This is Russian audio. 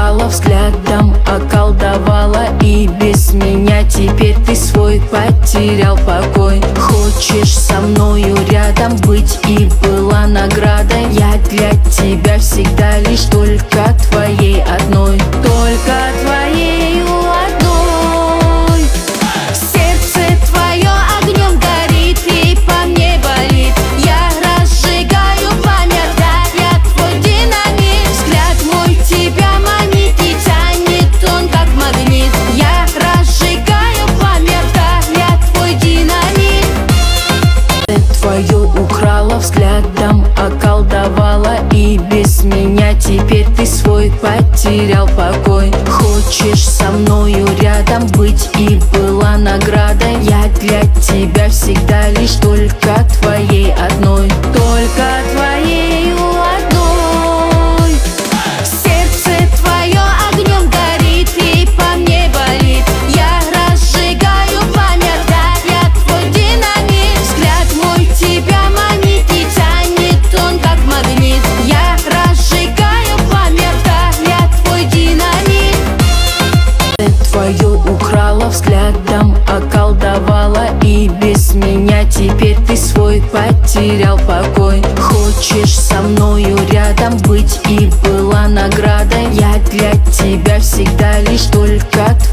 украла, взглядом околдовала, и без меня теперь ты свой потерял покой. Хочешь со мною рядом быть и была наградой? Я для тебя всегда лишь только твоей одной, только твоей одной. Сердце твое огнем горит и по мне болит. Я разжигаю пламя, да, я твой динамит. Взгляд мой тебя манит и тянет он как магнит. Я разжигаю пламя, да, я твой динамит. Твою украла, взглядом околдовала, и без меня теперь ты свой потерял покой. Хочешь со мною рядом быть и была наградой? Я для тебя всегда лишь только твоей одной, только твоей одной. Сердце твое огнем горит и по мне болит. Я разжигаю пламя, да, я твой динамит. Взгляд мой тебя манит и тянет он как магнит. Я разжигаю пламя, да, я твой динамит. Твою украла, взглядом околдовала, и без меня теперь ты свой потерял покой. Хочешь со мною рядом быть и была наградой? Я для тебя всегда лишь только